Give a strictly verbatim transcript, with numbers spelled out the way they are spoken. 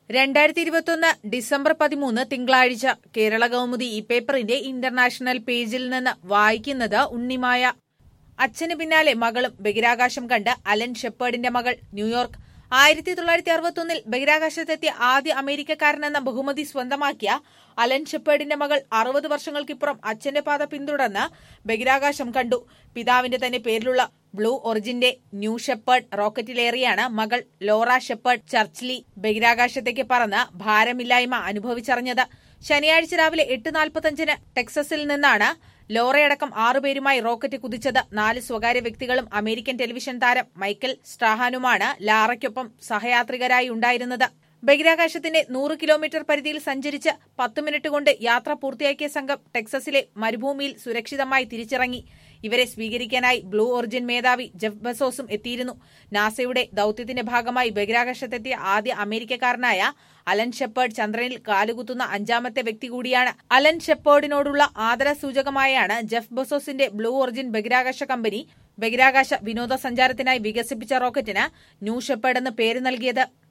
രണ്ടായിരത്തി ഇരുപത്തിയൊന്ന് ഡിസംബർ പതിമൂന്ന് തിങ്കളാഴ്ച കേരള കൗമുദി ഈ പേപ്പറിന്റെ ഇന്റർനാഷണൽ പേജിൽ നിന്ന് വായിക്കുന്നത് ഉണ്ണിമായ. അച്ഛന് പിന്നാലെ മകളും ബഹിരാകാശം കണ്ട് അലൻ ഷെപ്പേർഡിന്റെ മകൾ. ന്യൂയോർക്ക്. ആയിരത്തി തൊള്ളായിരത്തി അറുപത്തൊന്നിൽ ബഹിരാകാശത്തെത്തിയ ആദ്യ അമേരിക്കക്കാരനെന്ന ബഹുമതി സ്വന്തമാക്കിയ അലൻ ഷെപ്പേർഡിന്റെ മകൾ അറുപത് വർഷങ്ങൾക്കിപ്പുറം അച്ഛന്റെ പാത പിന്തുടർന്ന് ബഹിരാകാശം കണ്ടു. പിതാവിന്റെ തന്നെ പേരിലുള്ള ബ്ലൂ ഒറിജിന്റെ ന്യൂ ഷെപ്പേർഡ് റോക്കറ്റിലേറിയാണ് മകൾ ലോറ ഷെപ്പേർഡ് ചർച്ച്ലി ബഹിരാകാശത്തേക്ക് പറന്ന് ഭാരമില്ലായ്മ അനുഭവിച്ചറിഞ്ഞത്. ശനിയാഴ്ച രാവിലെ എട്ട് നാൽപ്പത്തഞ്ചിന് ടെക്സസിൽ നിന്നാണ് ലോറയടക്കം ആറുപേരുമായി റോക്കറ്റ് കുതിച്ചത്. നാല് സ്വകാര്യ വ്യക്തികളും അമേരിക്കൻ ടെലിവിഷൻ താരം മൈക്കൽ സ്ട്രാഹാനുമാണ് ലാറയ്ക്കൊപ്പം സഹയാത്രികരായി ഉണ്ടായിരുന്നത്. ബഹിരാകാശത്തിന്റെ നൂറ് കിലോമീറ്റർ പരിധിയിൽ സഞ്ചരിച്ച് പത്ത് മിനിറ്റ് കൊണ്ട് യാത്ര പൂർത്തിയാക്കിയ സംഘം ടെക്സസിലെ മരുഭൂമിയിൽ സുരക്ഷിതമായി തിരിച്ചിറങ്ങി. ഇവരെ സ്വീകരിക്കാനായി ബ്ലൂ ഒറിജിൻ മേധാവി ജെഫ് ബെസോസും എത്തിയിരുന്നു. നാസയുടെ ദൌത്യത്തിന്റെ ഭാഗമായി ബഹിരാകാശത്തെത്തിയ ആദ്യ അമേരിക്കക്കാരനായ അലൻ ഷെപ്പേർഡ് ചന്ദ്രനിൽ കാലുകുത്തുന്ന അഞ്ചാമത്തെ വ്യക്തി കൂടിയാണ്. അലൻ ഷെപ്പേർഡിനോടുള്ള ആദരസൂചകമായാണ് ജെഫ് ബെസോസിന്റെ ബ്ലൂ ഒറിജിൻ ബഹിരാകാശ കമ്പനി ബഹിരാകാശ വിനോദസഞ്ചാരത്തിനായി വികസിപ്പിച്ച റോക്കറ്റിന് ന്യൂ ഷെപ്പേർഡ് എന്ന് പേര് നൽകിയത്.